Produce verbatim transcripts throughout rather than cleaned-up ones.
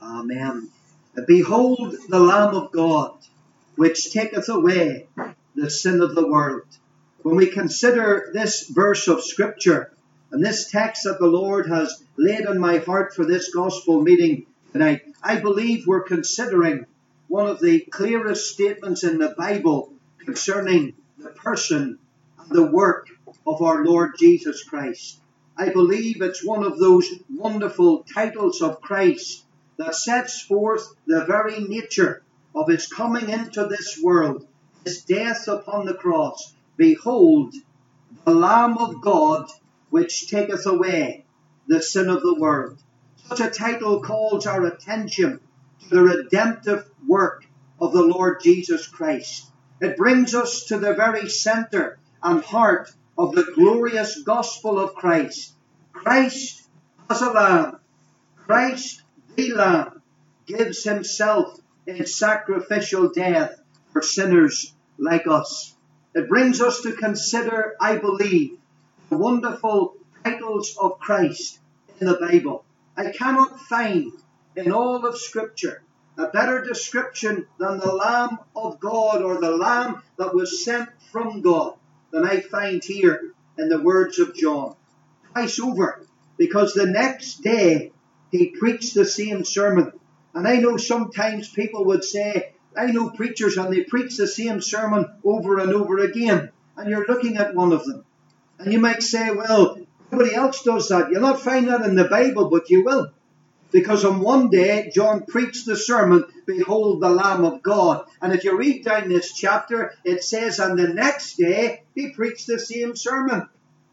Amen. Behold the Lamb of God, which taketh away the sin of the world. When we consider this verse of Scripture and this text that the Lord has laid on my heart for this gospel meeting tonight, I believe we're considering one of the clearest statements in the Bible concerning the person and the work of our Lord Jesus Christ. I believe it's one of those wonderful titles of Christ that sets forth the very nature of his coming into this world, his death upon the cross. Behold, the Lamb of God, which taketh away the sin of the world. Such a title calls our attention to the redemptive work of the Lord Jesus Christ. It brings us to the very center and heart of the glorious gospel of Christ. Christ as a lamb, Christ the Lamb, gives himself in sacrificial death for sinners like us. It brings us to consider, I believe, the wonderful titles of Christ in the Bible. I cannot find in all of Scripture a better description than the Lamb of God, or the Lamb that was sent from God, than I find here in the words of John. Twice over, because the next day he preached the same sermon. And I know sometimes people would say, I know preachers and they preach the same sermon over and over again. And you're looking at one of them. And you might say, well, nobody else does that. You'll not find that in the Bible, but you will. Because on one day, John preached the sermon, Behold the Lamb of God. And if you read down this chapter, it says, and the next day, he preached the same sermon.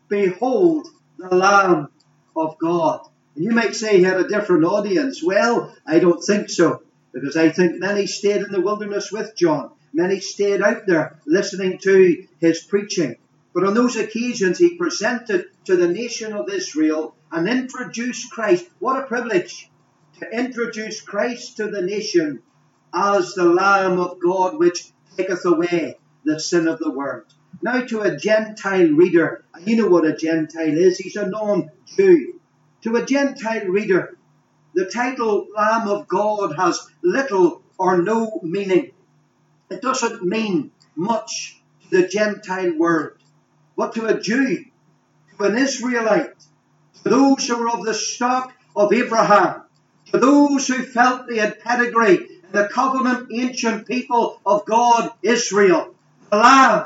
Behold the Lamb of God. And you might say he had a different audience. Well, I don't think so. Because I think many stayed in the wilderness with John. Many stayed out there listening to his preaching. But on those occasions, he presented to the nation of Israel and introduced Christ. What a privilege to introduce Christ to the nation as the Lamb of God, which taketh away the sin of the world. Now to a Gentile reader, and you know what a Gentile is, he's a non-Jew. To a Gentile reader, the title Lamb of God has little or no meaning. It doesn't mean much to the Gentile world. But to a Jew, to an Israelite, to those who were of the stock of Abraham, to those who felt they had pedigree in the covenant ancient people of God, Israel, the Lamb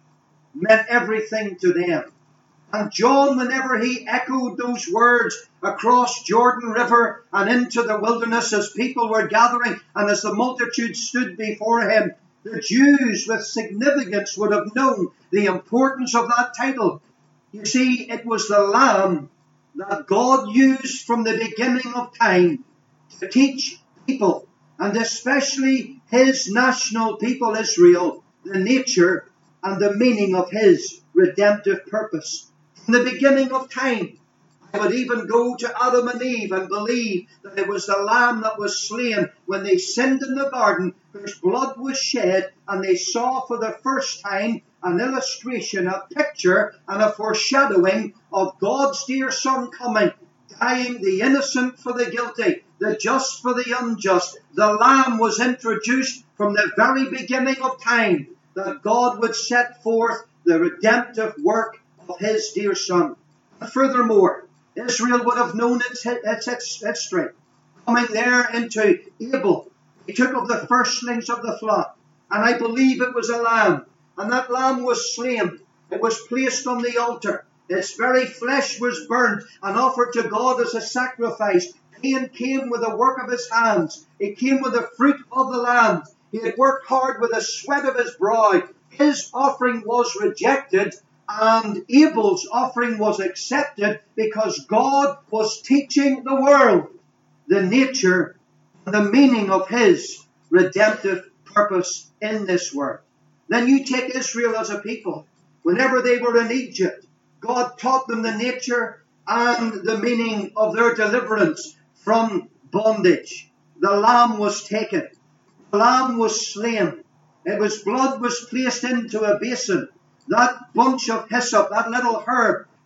meant everything to them. And John, whenever he echoed those words across Jordan River and into the wilderness as people were gathering and as the multitude stood before him, the Jews with significance would have known the importance of that title. You see, it was the Lamb that God used from the beginning of time to teach people, and especially his national people Israel, the nature and the meaning of his redemptive purpose. From the beginning of time, I would even go to Adam and Eve and believe that it was the lamb that was slain when they sinned in the garden, whose blood was shed, and they saw for the first time an illustration, a picture, and a foreshadowing of God's dear Son coming, dying the innocent for the guilty, the just for the unjust. The Lamb was introduced from the very beginning of time, that God would set forth the redemptive work of his dear Son. And furthermore, Israel would have known its, its, its history. Coming there into Abel, he took of the firstlings of the flock, and I believe it was a lamb. And that lamb was slain. It was placed on the altar. Its very flesh was burnt and offered to God as a sacrifice. Cain came with the work of his hands. He came with the fruit of the land. He had worked hard with the sweat of his brow. His offering was rejected, and Abel's offering was accepted, because God was teaching the world the nature and the meaning of his redemptive purpose in this world. Then you take Israel as a people. Whenever they were in Egypt, God taught them the nature and the meaning of their deliverance from bondage. The lamb was taken. The lamb was slain. It was blood was placed into a basin. That bunch of hyssop, that little herb,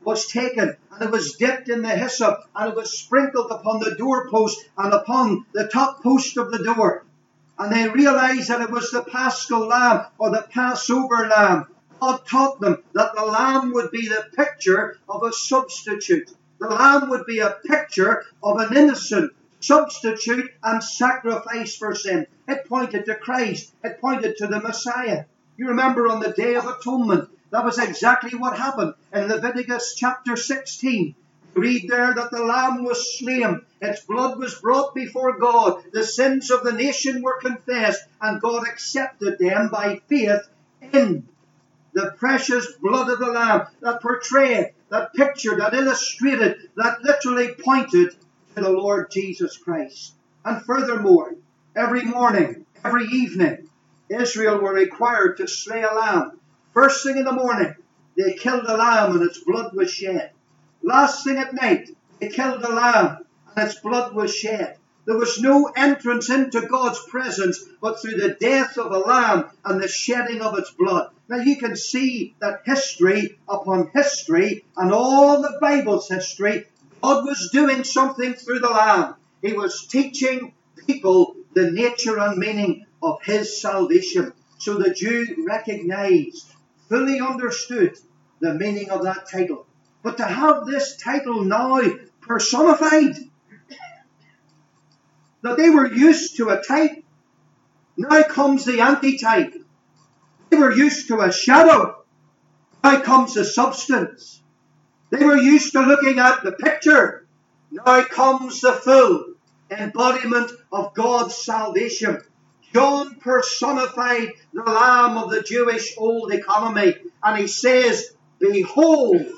was taken, and it was dipped in the hyssop, and it was sprinkled upon the doorpost and upon the top post of the door. And they realized that it was the Paschal lamb, or the Passover lamb. God taught them that the lamb would be the picture of a substitute. The lamb would be a picture of an innocent substitute and sacrifice for sin. It pointed to Christ. It pointed to the Messiah. You remember on the Day of Atonement, that was exactly what happened in Leviticus chapter sixteen. Read there that the lamb was slain. Its blood was brought before God. The sins of the nation were confessed, and God accepted them by faith in the precious blood of the lamb that portrayed, that pictured, that illustrated, that literally pointed to the Lord Jesus Christ. And furthermore, every morning, every evening, Israel were required to slay a lamb. First thing in the morning, they killed a lamb and its blood was shed. Last thing at night, they killed a lamb and its blood was shed. There was no entrance into God's presence but through the death of a lamb and the shedding of its blood. Now you can see that history upon history and all the Bible's history, God was doing something through the lamb. He was teaching people the nature and meaning of his salvation. So the Jew recognized, fully understood the meaning of that title. But to have this title now personified, that they were used to a type, now comes the antitype. They were used to a shadow, now comes the substance. They were used to looking at the picture, now comes the full embodiment of God's salvation. John personified the Lamb of the Jewish old economy, and he says, "Behold,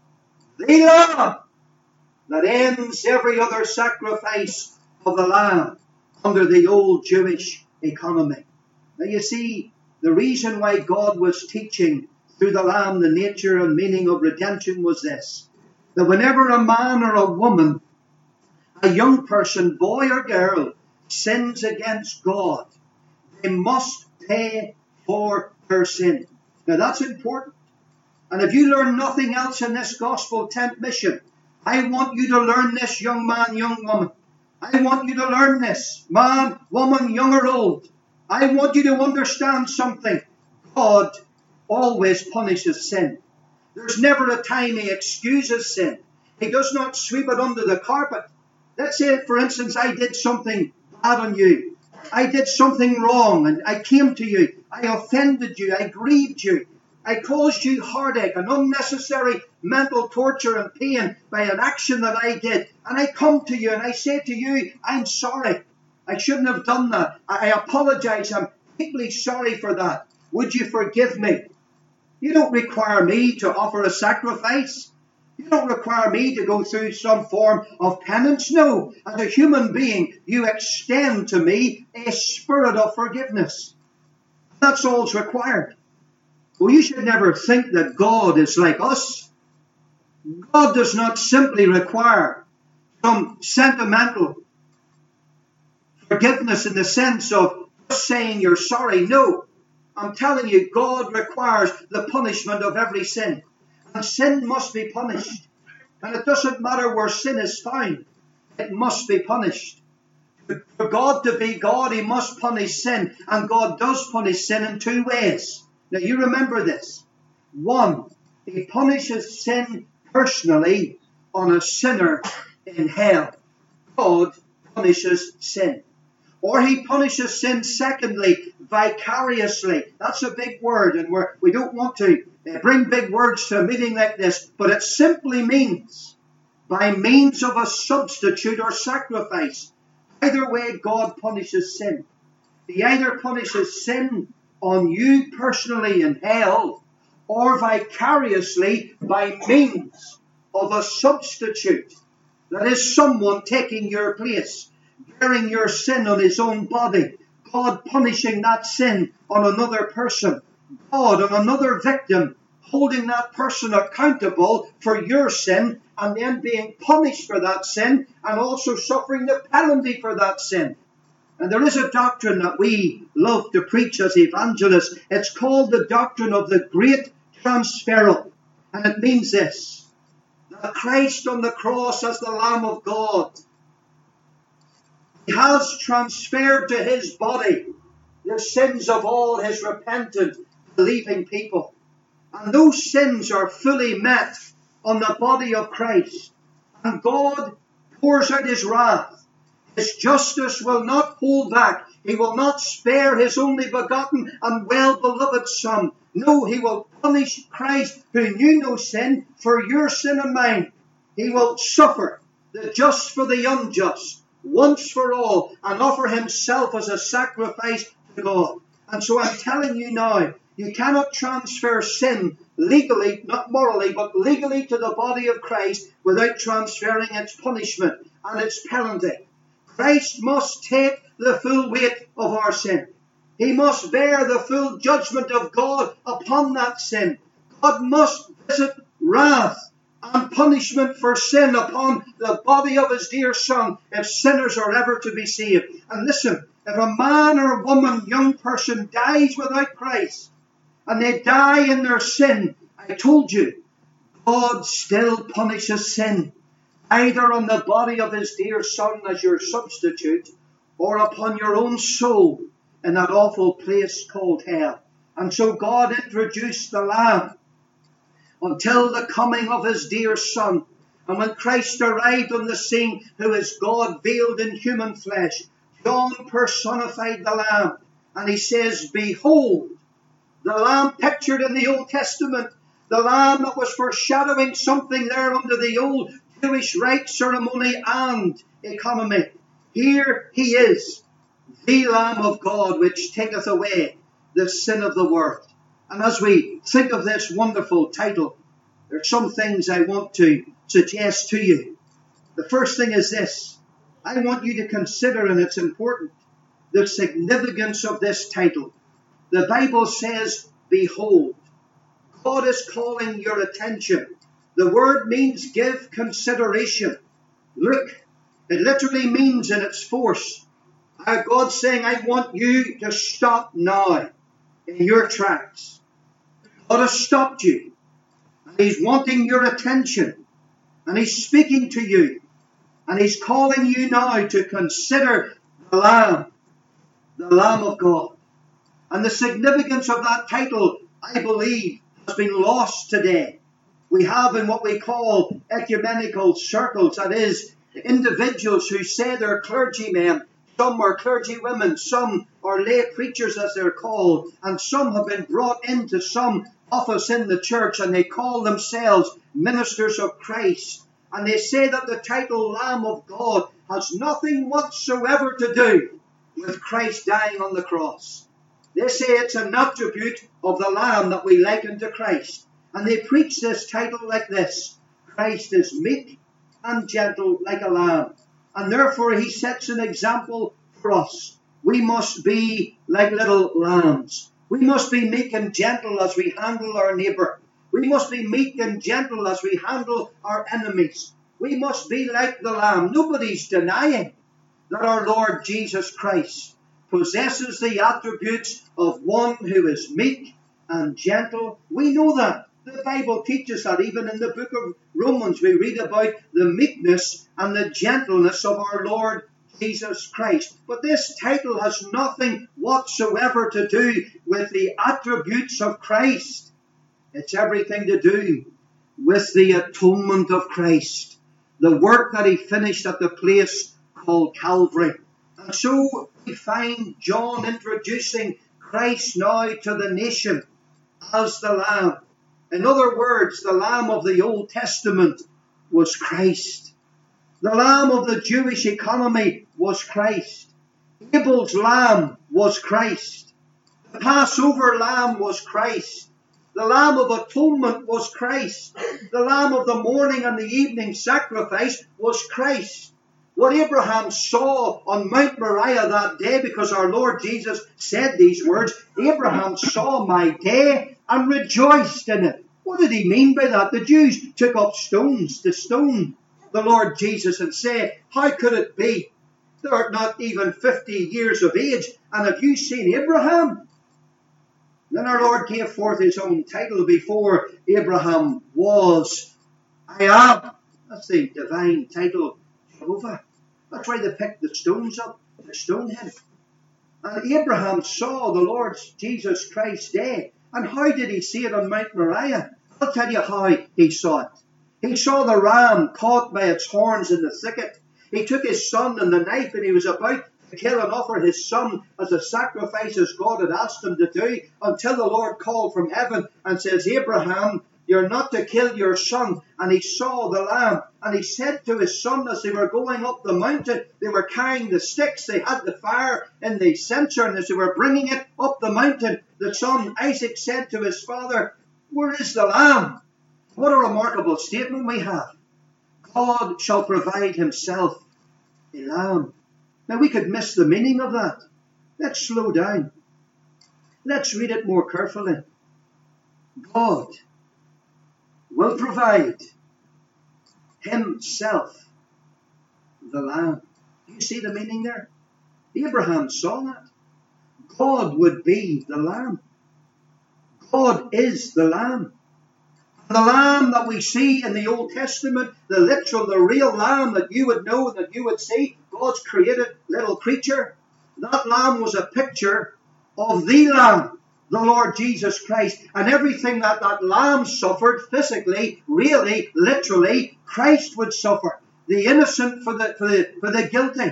the Lamb that ends every other sacrifice of the Lamb under the old Jewish economy." Now you see, the reason why God was teaching through the Lamb the nature and meaning of redemption was this: that whenever a man or a woman, a young person, boy or girl, sins against God, they must pay for their sin. Now that's important. And if you learn nothing else in this gospel tent mission, I want you to learn this, young man, young woman. I want you to learn this, man, woman, young or old. I want you to understand something. God always punishes sin. There's never a time he excuses sin. He does not sweep it under the carpet. Let's say, for instance, I did something bad on you. I did something wrong and I came to you. I offended you. I grieved you. I caused you heartache and unnecessary mental torture and pain by an action that I did. And I come to you and I say to you, I'm sorry. I shouldn't have done that. I apologize. I'm deeply sorry for that. Would you forgive me? You don't require me to offer a sacrifice. You don't require me to go through some form of penance. No, as a human being, you extend to me a spirit of forgiveness. That's all's required. Well, you should never think that God is like us. God does not simply require some sentimental forgiveness in the sense of just saying you're sorry. No, I'm telling you, God requires the punishment of every sin. And sin must be punished. And it doesn't matter where sin is found. It must be punished. For God to be God, he must punish sin. And God does punish sin in two ways. Now you remember this. One, he punishes sin personally on a sinner in hell. God punishes sin. Or he punishes sin, secondly, vicariously. That's a big word, and we're, we don't want to bring big words to a meeting like this, but it simply means by means of a substitute or sacrifice. Either way, God punishes sin. He either punishes sin on you personally in hell, or vicariously by means of a substitute. That is someone taking your place, bearing your sin on his own body, God punishing that sin on another person, God on another victim, holding that person accountable for your sin, and then being punished for that sin, and also suffering the penalty for that sin. And there is a doctrine that we love to preach as evangelists. It's called the doctrine of the great transferal. And it means this: that Christ on the cross as the Lamb of God, He has transferred to His body the sins of all His repentant, believing people. And those sins are fully met on the body of Christ. And God pours out His wrath. His justice will not hold back. He will not spare His only begotten and well-beloved Son. No, He will punish Christ, who knew no sin, for your sin and mine. He will suffer the just for the unjust, once for all, and offer Himself as a sacrifice to God. And so I'm telling you now, you cannot transfer sin legally, not morally, but legally to the body of Christ without transferring its punishment and its penalty. Christ must take the full weight of our sin. He must bear the full judgment of God upon that sin. God must visit wrath and punishment for sin upon the body of His dear Son if sinners are ever to be saved. And listen, if a man or a woman, young person, dies without Christ, and they die in their sin, I told you, God still punishes sin, either on the body of His dear Son as your substitute, or upon your own soul in that awful place called hell. And so God introduced the Lamb until the coming of His dear Son. And when Christ arrived on the scene, who is God veiled in human flesh, John personified the Lamb. And he says, behold, the Lamb pictured in the Old Testament, the Lamb that was foreshadowing something there under the old Jewish rite, ceremony and economy. Here He is, the Lamb of God, which taketh away the sin of the world. And as we think of this wonderful title, there are some things I want to suggest to you. The first thing is this. I want you to consider, and it's important, the significance of this title. The Bible says, behold. God is calling your attention. The word means give consideration. Look, it literally means in its force, uh, God's saying, I want you to stop now in your tracks. God has stopped you. And He's wanting your attention. And He's speaking to you. And He's calling you now to consider the Lamb, the Lamb of God. And the significance of that title, I believe, has been lost today. We have in what we call ecumenical circles, that is, individuals who say they're clergymen, some are clergywomen, some are lay preachers as they're called, and some have been brought into some office in the church and they call themselves ministers of Christ. And they say that the title Lamb of God has nothing whatsoever to do with Christ dying on the cross. They say it's an attribute of the Lamb that we liken to Christ. And they preach this title like this: Christ is meek and gentle like a lamb. And therefore He sets an example for us. We must be like little lambs. We must be meek and gentle as we handle our neighbour. We must be meek and gentle as we handle our enemies. We must be like the Lamb. Nobody's denying that our Lord Jesus Christ possesses the attributes of one who is meek and gentle. We know that. The Bible teaches that. Even in the book of Romans, we read about the meekness and the gentleness of our Lord Jesus Christ. But this title has nothing whatsoever to do with the attributes of Christ. It's everything to do with the atonement of Christ, the work that He finished at the place called Calvary. And so we find John introducing Christ now to the nation as the Lamb. In other words, the Lamb of the Old Testament was Christ. The Lamb of the Jewish economy was Christ. Abel's lamb was Christ. The Passover lamb was Christ. The Lamb of Atonement was Christ. The Lamb of the morning and the evening sacrifice was Christ. What Abraham saw on Mount Moriah that day, because our Lord Jesus said these words, Abraham saw my day and rejoiced in it. What did he mean by that? The Jews took up stones to stone the Lord Jesus and say, how could it be? Thou art not even fifty years of age, and have you seen Abraham? Then our Lord gave forth His own title: before Abraham was, I am. That's the divine title, Jehovah. That's why they picked the stones up to stone him. And Abraham saw the Lord Jesus Christ day. And how did he see it on Mount Moriah? I'll tell you how he saw it. He saw the ram caught by its horns in the thicket. He took his son and the knife, and he was about to kill and offer his son as a sacrifice as God had asked him to do, until the Lord called from heaven and says, Abraham, you're not to kill your son. And he saw the lamb, and he said to his son as they were going up the mountain, they were carrying the sticks, they had the fire in the censer, and as they were bringing it up the mountain, the son Isaac said to his father, where is the lamb? What a remarkable statement we have. God shall provide himself a lamb. Now we could miss the meaning of that. Let's slow down. Let's read it more carefully. God will provide himself the lamb. Do you see the meaning there? Abraham saw that. God would be the lamb. God is the lamb. The lamb that we see in the Old Testament, the literal, the real lamb that you would know, that you would see, God's created little creature. That lamb was a picture of the lamb, the Lord Jesus Christ. And everything that that lamb suffered physically, really, literally, Christ would suffer. The innocent for the, for the, for the guilty.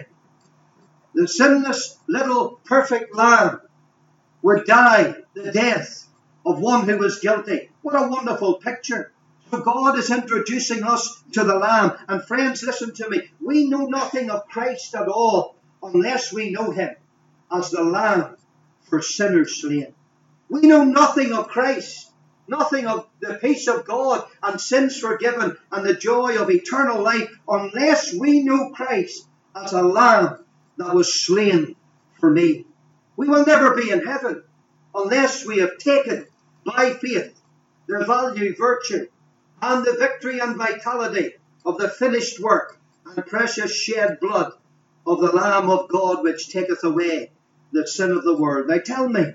The sinless little perfect lamb would die the death of one who was guilty. What a wonderful picture. So God is introducing us to the Lamb. And friends, listen to me. We know nothing of Christ at all unless we know him as the Lamb for sinners slain. We know nothing of Christ, nothing of the peace of God and sins forgiven and the joy of eternal life unless we know Christ as a Lamb that was slain for me. We will never be in heaven unless we have taken by faith the value, virtue, and the victory and vitality of the finished work and precious shed blood of the Lamb of God, which taketh away the sin of the world. Now tell me,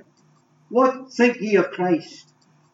what think ye of Christ?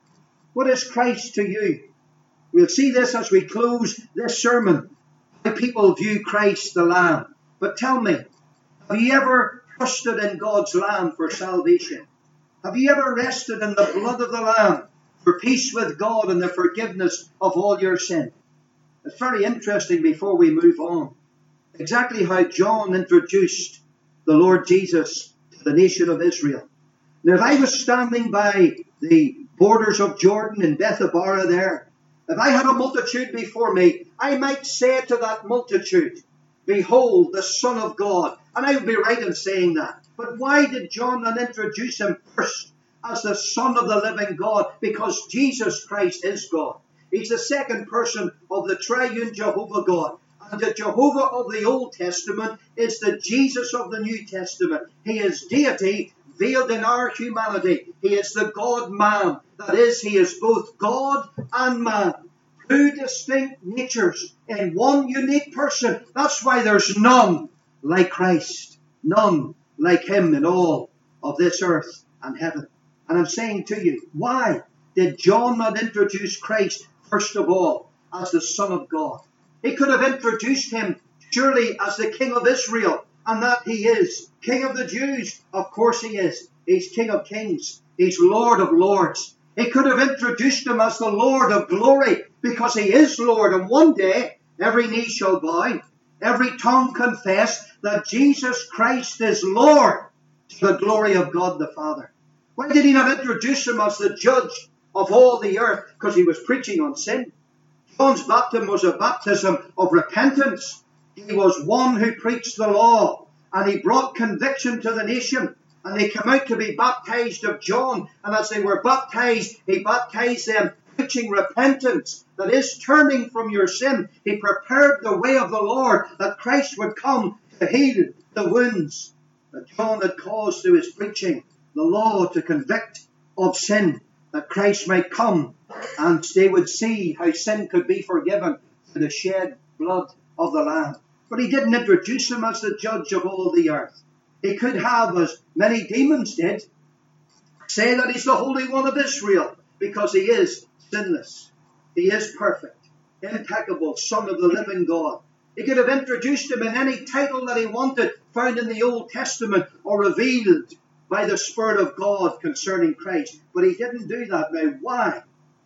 What is Christ to you? We'll see this as we close this sermon, how people view Christ the Lamb. But tell me, have you ever trusted in God's Lamb for salvation? Have you ever rested in the blood of the Lamb for peace with God and the forgiveness of all your sin? It's very interesting before we move on, exactly how John introduced the Lord Jesus to the nation of Israel. Now, if I was standing by the borders of Jordan in Bethabara there, if I had a multitude before me, I might say to that multitude, behold, the Son of God. And I would be right in saying that. But why did John not introduce him first as the Son of the living God? Because Jesus Christ is God. He's the second person of the triune Jehovah God. And the Jehovah of the Old Testament is the Jesus of the New Testament. He is deity veiled in our humanity. He is the God-man. That is, he is both God and man. Two distinct natures in one unique person. That's why there's none like Christ. None like him in all of this earth and heaven. And I'm saying to you, why did John not introduce Christ first of all as the Son of God? He could have introduced him surely as the King of Israel, and that he is King of the Jews. Of course he is. He's King of Kings. He's Lord of Lords. He could have introduced him as the Lord of glory, because he is Lord, and one day every knee shall bow, every tongue confess that Jesus Christ is Lord, to the glory of God the Father. Why did he not introduce him as the judge of all the earth? Because he was preaching on sin. John's baptism was a baptism of repentance. He was one who preached the law, and he brought conviction to the nation. And they came out to be baptized of John. And as they were baptized, he baptized them preaching repentance, that is, turning from your sin. He prepared the way of the Lord, that Christ would come to heal the wounds that John had caused through his preaching, the law to convict of sin, that Christ might come and they would see how sin could be forgiven through the shed blood of the Lamb. But he didn't introduce him as the judge of all the earth. He could have, as many demons did, say that he's the Holy One of Israel, because he is sinless. He is perfect. impeccable Son of the living God. He could have introduced him in any title that he wanted, found in the Old Testament or revealed by the Spirit of God concerning Christ. But he didn't do that. Now, why?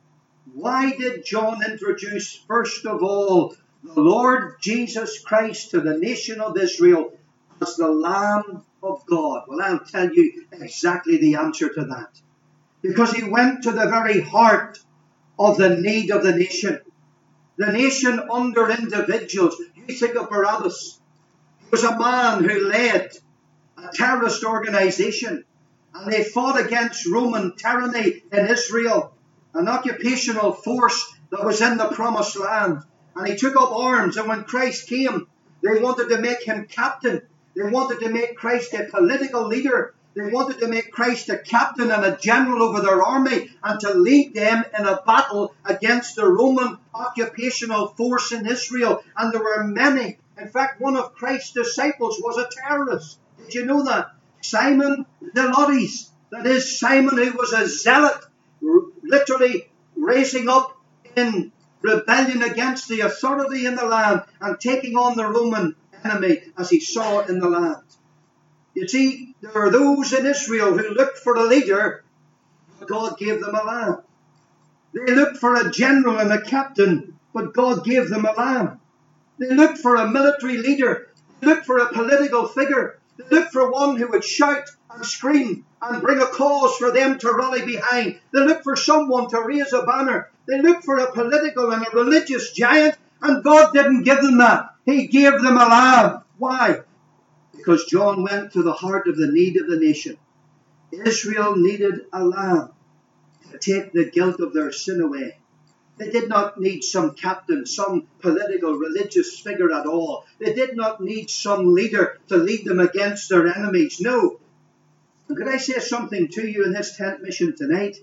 Why did John introduce, first of all, the Lord Jesus Christ to the nation of Israel as the Lamb of God? Well, I'll tell you exactly the answer to that. Because he went to the very heart of the need of the nation. The nation under individuals. You think of Barabbas. He was a man who led a terrorist organization, and they fought against Roman tyranny in Israel, an occupational force that was in the promised land. And he took up arms, and when Christ came, they wanted to make him captain. They wanted to make Christ a political leader. They wanted to make Christ a captain and a general over their army and to lead them in a battle against the Roman occupational force in Israel. And there were many. In fact, one of Christ's disciples was a terrorist. Did you know that? Simon Zelotes. That is, Simon who was a zealot, literally raising up in rebellion against the authority in the land and taking on the Roman enemy as he saw in the land. You see, there are those in Israel who looked for a leader, but God gave them a lamb. They looked for a general and a captain, but God gave them a lamb. They looked for a military leader. They looked for a political figure. They looked for one who would shout and scream and bring a cause for them to rally behind. They looked for someone to raise a banner. They looked for a political and a religious giant, and God didn't give them that. He gave them a lamb. Why? Because John went to the heart of the need of the nation. Israel needed a lamb to take the guilt of their sin away. They did not need some captain, some political, religious figure at all. They did not need some leader to lead them against their enemies. No. And could I say something to you in this tent mission tonight?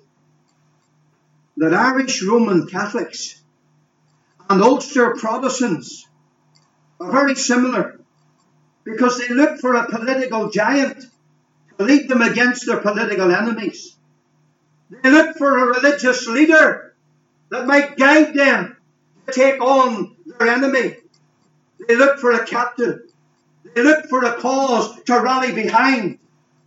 That Irish Roman Catholics and Ulster Protestants are very similar, because they look for a political giant to lead them against their political enemies. They look for a religious leader that might guide them to take on their enemy. They look for a captain. They look for a cause to rally behind.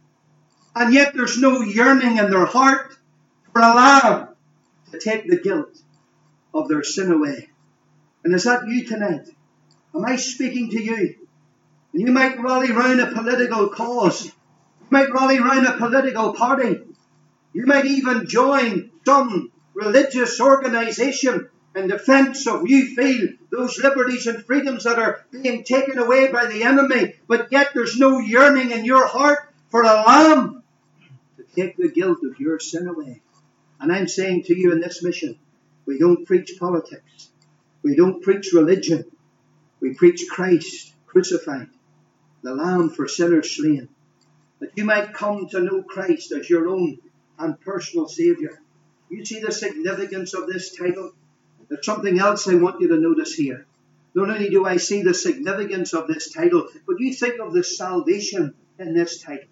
And yet there's no yearning in their heart for a lamb to take the guilt of their sin away. And is that you tonight? Am I speaking to you? And you might rally round a political cause. You might rally round a political party. You might even join some religious organization in defense of, you feel, those liberties and freedoms that are being taken away by the enemy. But yet there's no yearning in your heart for a lamb to take the guilt of your sin away. And I'm saying to you in this mission, we don't preach politics. We don't preach religion. We preach Christ crucified, the Lamb for sinners slain, that you might come to know Christ as your own and personal Saviour. You see the significance of this title? There's something else I want you to notice here. Not only do I see the significance of this title, but you think of the salvation in this title.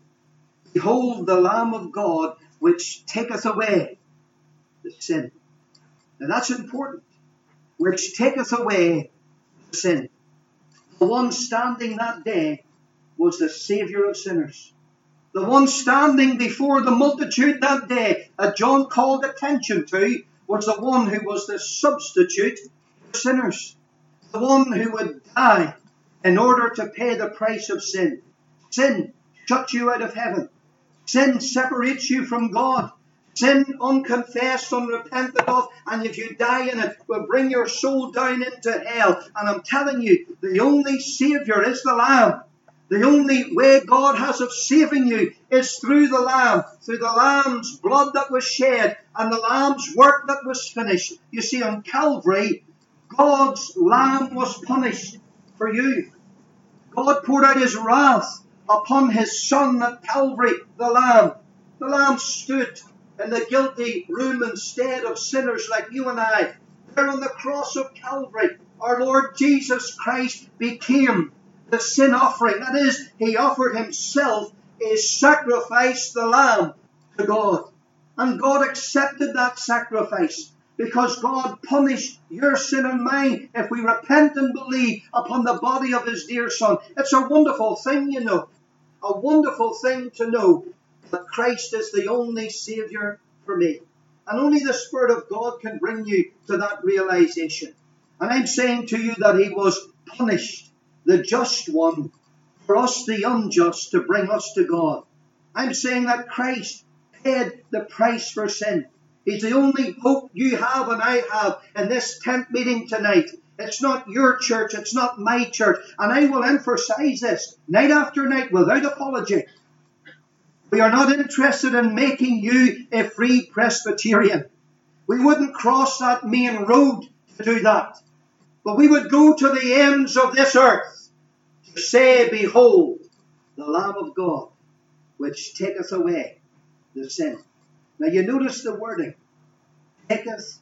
Behold the Lamb of God, which taketh away the sin. Now that's important. Which taketh away the sin. The one standing that day was the Saviour of sinners. The one standing before the multitude that day that John called attention to was the one who was the substitute for sinners. The one who would die in order to pay the price of sin. Sin shuts you out of heaven. Sin separates you from God. Sin unconfessed, unrepented of, and if you die in it, will bring your soul down into hell. And I'm telling you, the only Saviour is the Lamb. The only way God has of saving you is through the Lamb, through the Lamb's blood that was shed and the Lamb's work that was finished. You see, on Calvary, God's Lamb was punished for you. God poured out his wrath upon his Son at Calvary, the Lamb. The Lamb stood in the guilty room instead of sinners like you and I. There on the cross of Calvary, our Lord Jesus Christ became the sin offering. That is, he offered himself a sacrifice, the Lamb, to God. And God accepted that sacrifice. because God punished your sin and mine if we repent and believe upon the body of his dear Son. It's a wonderful thing, you know. A wonderful thing to know that Christ is the only Saviour for me. And only the Spirit of God can bring you to that realization. And I'm saying to you that he was punished, the just one, for us the unjust, to bring us to God. I'm saying that Christ paid the price for sin. He's the only hope you have and I have in this tent meeting tonight. It's not your church, it's not my church. And I will emphasize this night after night without apology. We are not interested in making you a free Presbyterian. We wouldn't cross that main road to do that. But we would go to the ends of this earth to say, behold, the Lamb of God, which taketh away the sin. Now you notice the wording, taketh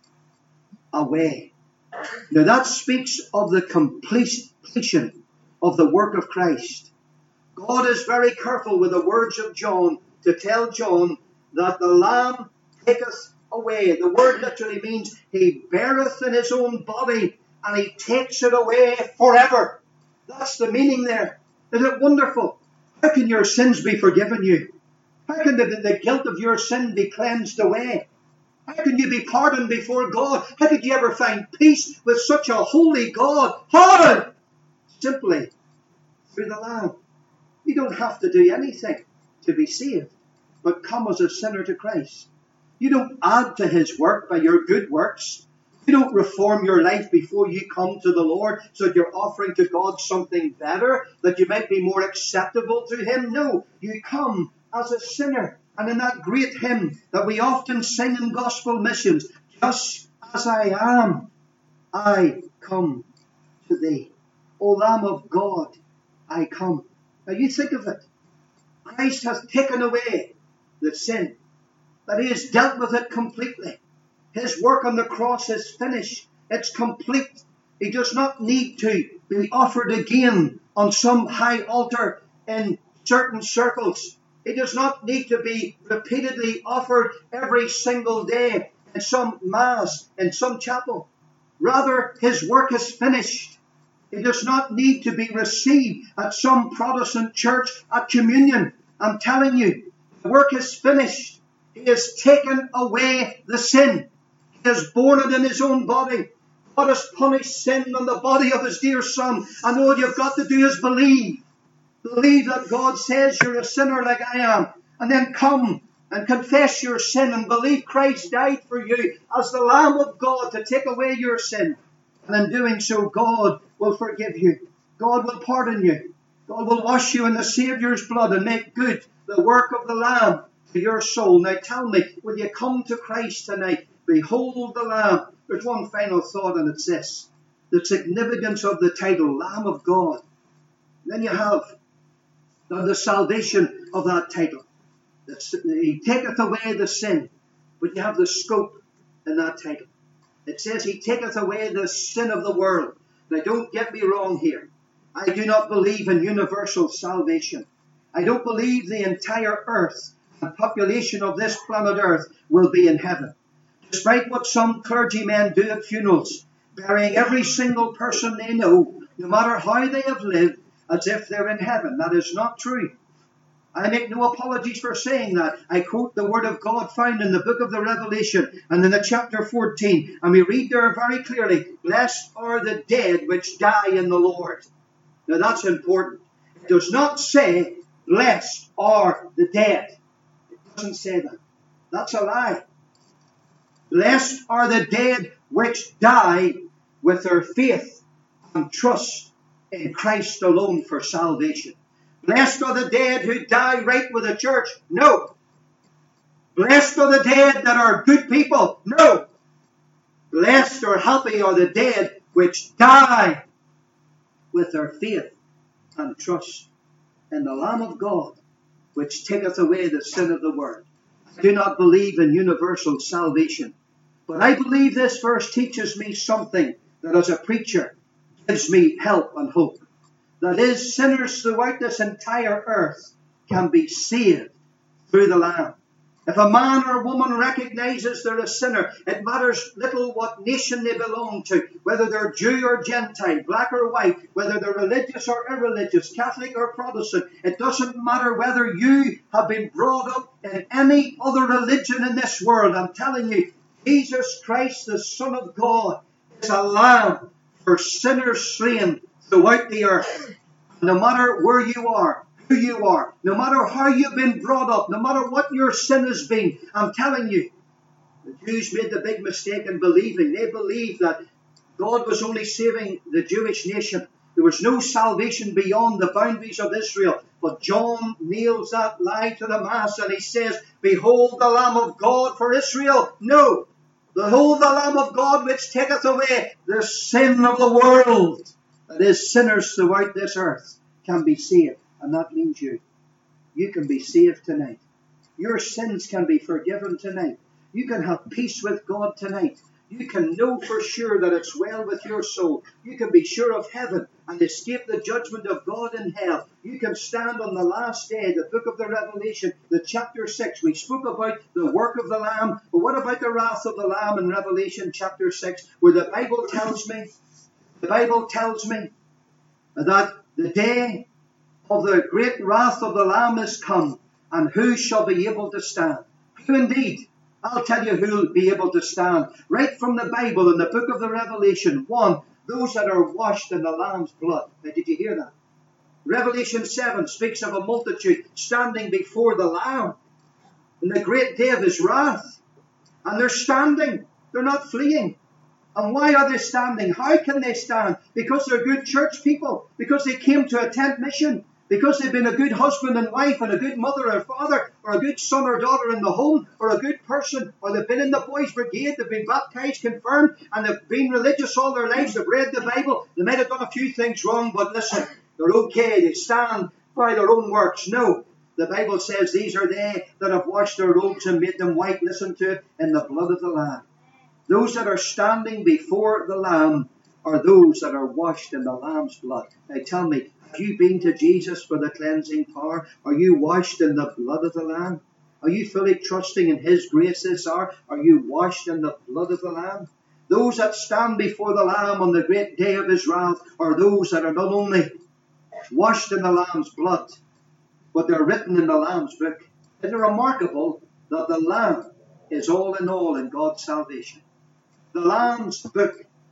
away. Now that speaks of the completion of the work of Christ. God is very careful with the words of John to tell John that the Lamb taketh away. The word literally means he beareth in his own body and he takes it away forever. That's the meaning there. Isn't it wonderful? How can your sins be forgiven you? How can the, the guilt of your sin be cleansed away? How can you be pardoned before God? How could you ever find peace with such a holy God? How? Simply through the Lamb. You don't have to do anything to be saved, but come as a sinner to Christ. You don't add to his work by your good works. You don't reform your life before you come to the Lord so that you're offering to God something better, that you might be more acceptable to him. No, you come as a sinner. And in that great hymn that we often sing in gospel missions, just as I am, I come to thee. O Lamb of God, I come. Now you think of it. Christ has taken away the sin. That he has dealt with it completely. His work on the cross is finished. It's complete. He does not need to be offered again on some high altar in certain circles. He does not need to be repeatedly offered every single day in some mass, in some chapel. Rather, his work is finished. He does not need to be received at some Protestant church at communion. I'm telling you, the work is finished. He has taken away the sin. He has borne it in his own body. God has punished sin on the body of his dear Son. And all you've got to do is believe. Believe that God says you're a sinner like I am. And then come and confess your sin and believe Christ died for you as the Lamb of God to take away your sin. And in doing so, God will forgive you. God will pardon you. God will wash you in the Saviour's blood and make good the work of the Lamb to your soul. Now tell me, will you come to Christ tonight? Behold the Lamb. There's one final thought, and it's this. The significance of the title, Lamb of God. Then you have the salvation of that title. He taketh away the sin. But you have the scope in that title. It says he taketh away the sin of the world. Now don't get me wrong here. I do not believe in universal salvation. I don't believe the entire earth and population of this planet earth will be in heaven. Despite what some clergymen do at funerals, burying every single person they know, no matter how they have lived, as if they're in heaven. That is not true. I make no apologies for saying that. I quote the word of God found in the book of the Revelation and in the chapter fourteen. And we read there very clearly, blessed are the dead which die in the Lord. Now that's important. It does not say, blessed are the dead. It doesn't say that. That's a lie. Blessed are the dead which die with their faith and trust in Christ alone for salvation. Blessed are the dead who die right with the church. No. Blessed are the dead that are good people. No. Blessed or happy are the dead which die with their faith and trust in the Lamb of God, which taketh away the sin of the world. I do not believe in universal salvation. But I believe this verse teaches me something that as a preacher gives me help and hope. That is, sinners throughout this entire earth can be saved through the Lamb. If a man or a woman recognizes they're a sinner, it matters little what nation they belong to, whether they're Jew or Gentile, black or white, whether they're religious or irreligious, Catholic or Protestant. It doesn't matter whether you have been brought up in any other religion in this world. I'm telling you, Jesus Christ, the Son of God, is a lamb for sinners slain throughout the earth. No matter where you are, who you are, no matter how you've been brought up, no matter what your sin has been, I'm telling you, the Jews made the big mistake in believing. They believed that God was only saving the Jewish nation. There was no salvation beyond the boundaries of Israel. But John nails that lie to the mast and he says, behold the Lamb of God for Israel. No, behold the Lamb of God which taketh away the sin of the world. That is, sinners throughout this earth can be saved. And that means you. You can be saved tonight. Your sins can be forgiven tonight. You can have peace with God tonight. You can know for sure that it's well with your soul. You can be sure of heaven and escape the judgment of God in hell. You can stand on the last day, the book of the Revelation, the chapter six. We spoke about the work of the Lamb. But what about the wrath of the Lamb in Revelation chapter six, where the Bible tells me, the Bible tells me that the day of the great wrath of the Lamb is come, and who shall be able to stand? Who indeed? I'll tell you who will be able to stand. Right from the Bible in the book of the Revelation. One, those that are washed in the Lamb's blood. Now, did you hear that? Revelation seven speaks of a multitude standing before the Lamb in the great day of his wrath. And they're standing. They're not fleeing. And why are they standing? How can they stand? Because they're good church people. Because they came to a tent mission. Because they've been a good husband and wife and a good mother or father or a good son or daughter in the home or a good person, or they've been in the boys' brigade, they've been baptized, confirmed, and they've been religious all their lives, they've read the Bible. They might have done a few things wrong, but listen, they're okay. They stand by their own works. No, the Bible says these are they that have washed their robes and made them white, listen to it, in the blood of the Lamb. Those that are standing before the Lamb are those that are washed in the Lamb's blood. Now tell me, have you been to Jesus for the cleansing power? Are you washed in the blood of the Lamb? Are you fully trusting in His grace this hour? Are you washed in the blood of the Lamb? Those that stand before the Lamb on the great day of His wrath are those that are not only washed in the Lamb's blood, but they're written in the Lamb's book. Isn't it remarkable that the Lamb is all in all in God's salvation? The Lamb's book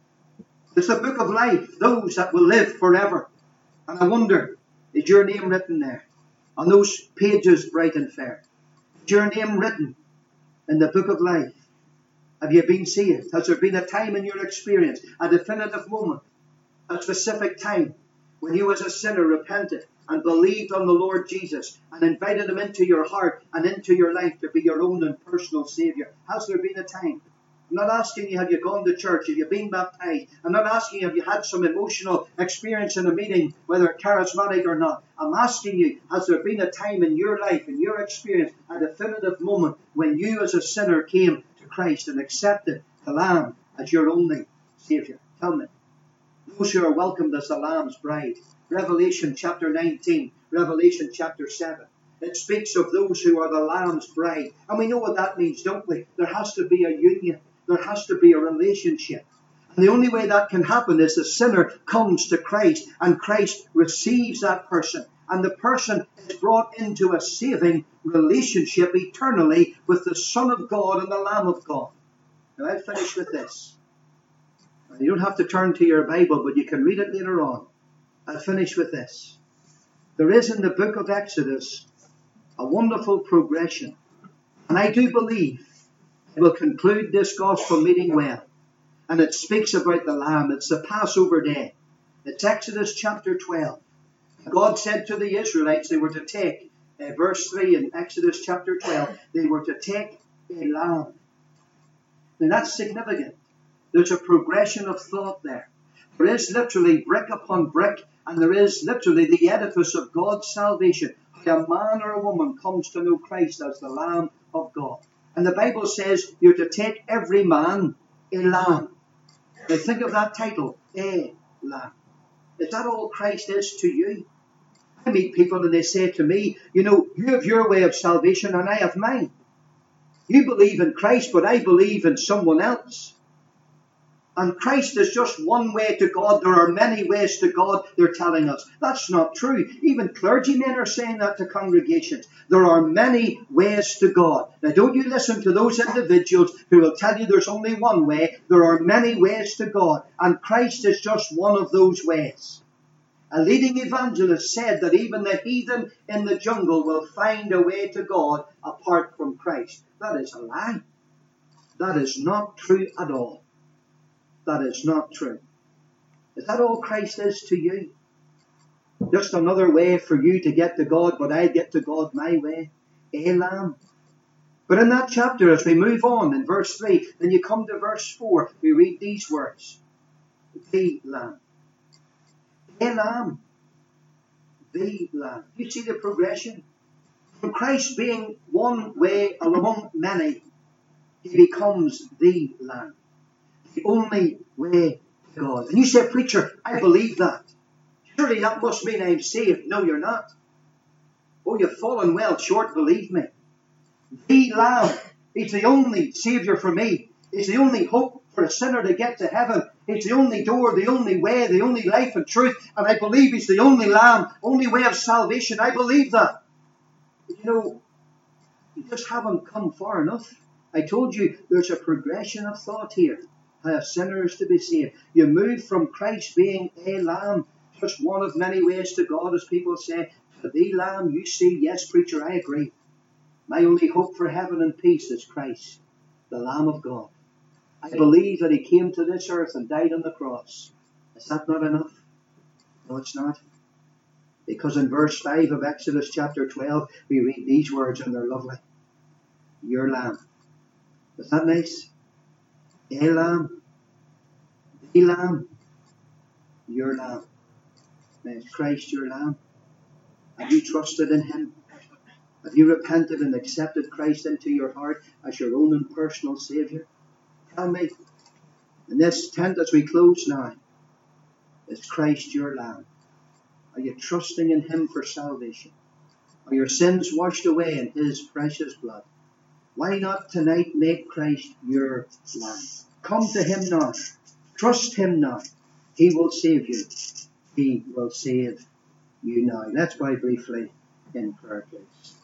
is the book of life, those that will live forever. And I wonder, is your name written there? On those pages bright and fair? Is your name written in the book of life? Have you been saved? Has there been a time in your experience, a definitive moment, a specific time, when you as a sinner repented and believed on the Lord Jesus and invited Him into your heart and into your life to be your own and personal Saviour? Has there been a time? I'm not asking you, have you gone to church? Have you been baptized? I'm not asking you, have you had some emotional experience in a meeting, whether charismatic or not. I'm asking you, has there been a time in your life, in your experience, a definitive moment when you as a sinner came to Christ and accepted the Lamb as your only Saviour? Tell me. Those who are welcomed as the Lamb's bride. Revelation chapter nineteen, Revelation chapter seven. It speaks of those who are the Lamb's bride. And we know what that means, don't we? There has to be a union. There has to be a relationship. And the only way that can happen is the sinner comes to Christ and Christ receives that person. And the person is brought into a saving relationship eternally with the Son of God and the Lamb of God. Now I'll finish with this. You don't have to turn to your Bible, but you can read it later on. I'll finish with this. There is in the book of Exodus a wonderful progression. And I do believe it will conclude this gospel meeting well. And it speaks about the Lamb. It's the Passover day. It's Exodus chapter twelve. God said to the Israelites they were to take, uh, verse three in Exodus chapter twelve, they were to take a lamb. And that's significant. There's a progression of thought there. There is literally brick upon brick, and there is literally the edifice of God's salvation. How a man or a woman comes to know Christ as the Lamb of God. And the Bible says you're to take every man a lamb. Now think of that title, a lamb. Is that all Christ is to you? I meet people and they say to me, you know, you have your way of salvation and I have mine. You believe in Christ, but I believe in someone else. And Christ is just one way to God. There are many ways to God, they're telling us. That's not true. Even clergymen are saying that to congregations. There are many ways to God. Now, don't you listen to those individuals who will tell you there's only one way. There are many ways to God. And Christ is just one of those ways. A leading evangelist said that even the heathen in the jungle will find a way to God apart from Christ. That is a lie. That is not true at all. That is not true. Is that all Christ is to you? Just another way for you to get to God, but I get to God my way? A lamb. But in that chapter, as we move on in verse three, then you come to verse four, we read these words. The lamb. A lamb. The lamb. You see the progression? From Christ being one way among many, he becomes the lamb. The only way to God. And you say, preacher, I believe that. Surely that must mean I'm saved. No, you're not. Oh, you've fallen well short, believe me. The Lamb. He's the only Saviour for me. He's the only hope for a sinner to get to heaven. He's the only door, the only way, the only life and truth. And I believe He's the only Lamb, only way of salvation. I believe that. But you know, you just haven't come far enough. I told you there's a progression of thought here. How a sinner is to be saved. You move from Christ being a lamb, just one of many ways to God, as people say, to the lamb. You see, yes, preacher, I agree. My only hope for heaven and peace is Christ, the Lamb of God. I believe that He came to this earth and died on the cross. Is that not enough? No, it's not. Because in verse five of Exodus chapter twelve, we read these words, and they're lovely. Your lamb. Is that nice? A lamb, the lamb, your lamb. Now, is Christ your lamb? Have you trusted in Him? Have you repented and accepted Christ into your heart as your own and personal Saviour? Tell me, in this tent as we close now, is Christ your lamb? Are you trusting in Him for salvation? Are your sins washed away in His precious blood? Why not tonight make Christ your lamb? Come to Him now. Trust Him now. He will save you. He will save you now. Let's bow briefly in prayer, please.